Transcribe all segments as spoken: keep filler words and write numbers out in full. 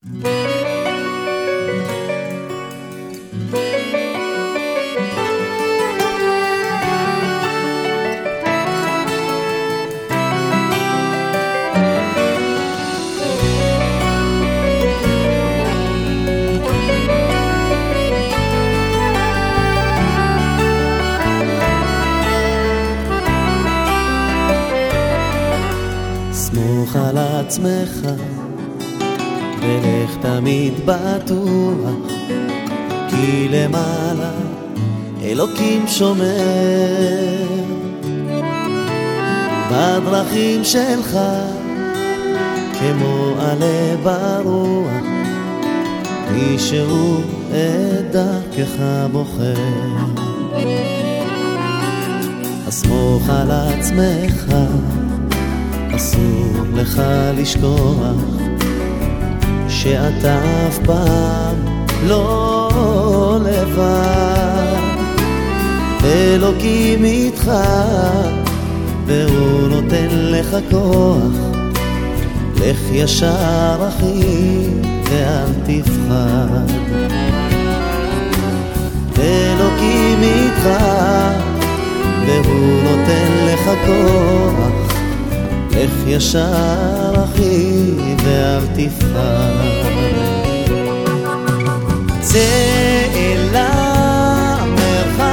סמוך על עצמך ולך תמיד בטוח, כי למעלה אלוקים שומר בדרכים שלך כמו עלה ברוח, מי שהוא את דרכך בוחר. סמוך על עצמך, אסור לך לשכוח שאתה אף פעם לא לבד. אלוקים איתך והוא נותן לך כוח, לך ישר אחי ואל תפחד. אלוקים איתך והוא נותן לך כוח, לך ישר אחי ואל תפחד. צא אל המרחב,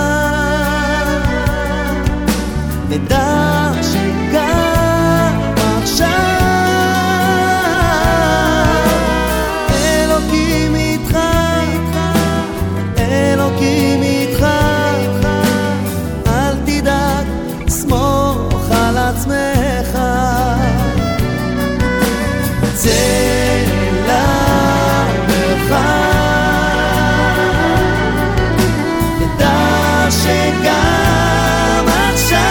נדע שגם עכשיו אלוקים איתך, אלוקים איתך. אל תדאג, סמוך על עצמך. צא למרחב, נדע שגם עכשיו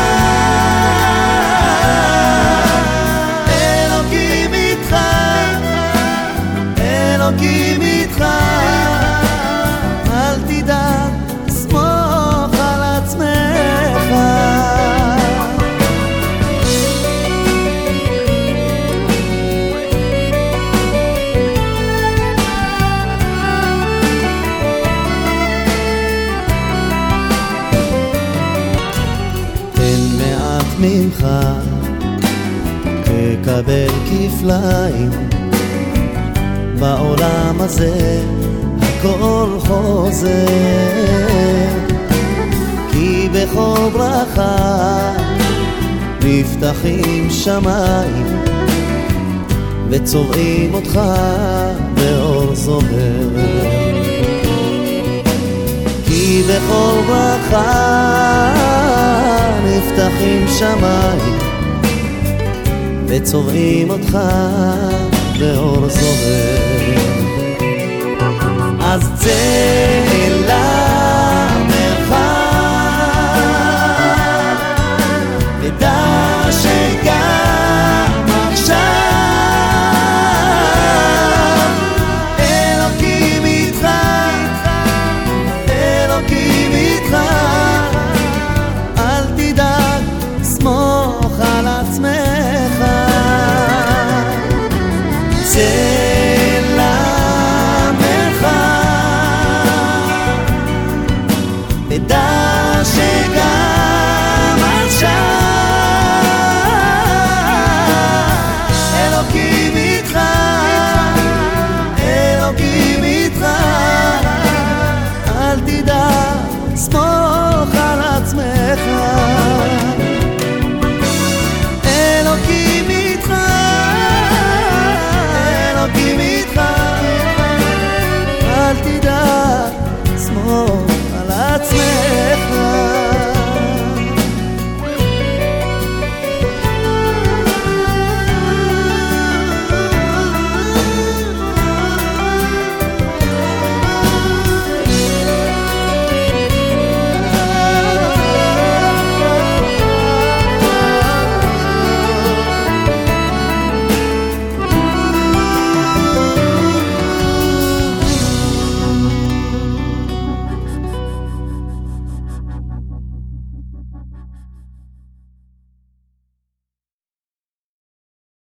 אלוקים איתך, אלוקים איתך. אל תדאג, סמוך על עצמך. ממך תקבל כפליים, בעולם הזה הכל חוזר, כי בכל ברכה נפתחים שמיים וצובעים אותך באור זוהר, כי בכל ברכה נפתחים שמיים וצובעים אותך באור זוהר. אז צא